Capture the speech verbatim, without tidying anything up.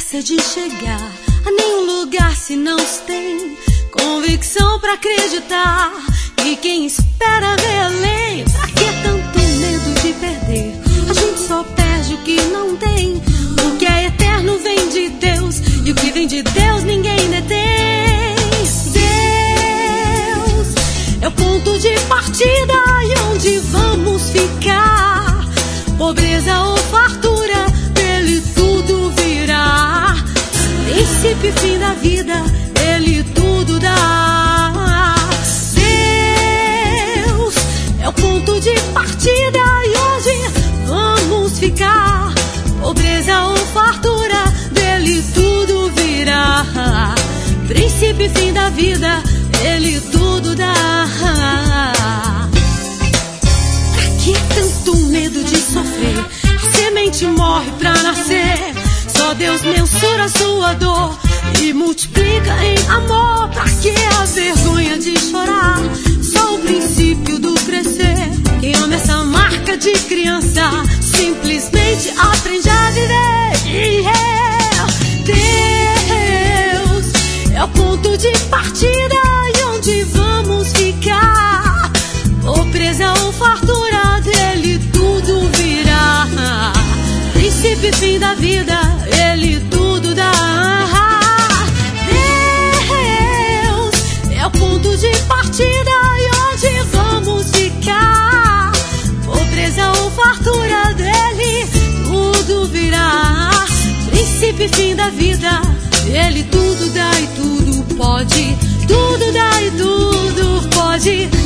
pressa de chegar a nenhum lugar se não se tem convicção pra acreditar. E quem espera vê além. Pra que tanto medo de perder? A gente só perde o que não tem. O que é eterno vem de Deus, e o que vem de Deus ninguém detém. Deus é o ponto de partida e onde vamos ficar. Pobreza ou fartura, dele tudo virá. Princípio e fim da vida, ele tudo dá. Deus é o ponto de partida e onde vamos ficar. Pobreza ou fartura, dele tudo virá. Princípio e fim da vida, ele tudo dá. Pra que tanto medo de sofrer? A semente morre pra nascer. Só Deus mensura a sua dor e multiplica em amor. Pra que a vergonha de chorar? Só o princípio do crescer. Quem ama essa marca de criança simplesmente aprende a viver. Yeah. Deus é o ponto de partida e onde vamos ficar. Pobreza ou fartura, dele tudo virá. Princípio e fim da vida, ele tudo dá. Deus é o ponto de partida e onde vamos ficar. Pobreza ou fartura, dele tudo virá. Princípio e fim da vida, ele tudo dá e tudo pode. Tudo dá e tudo pode.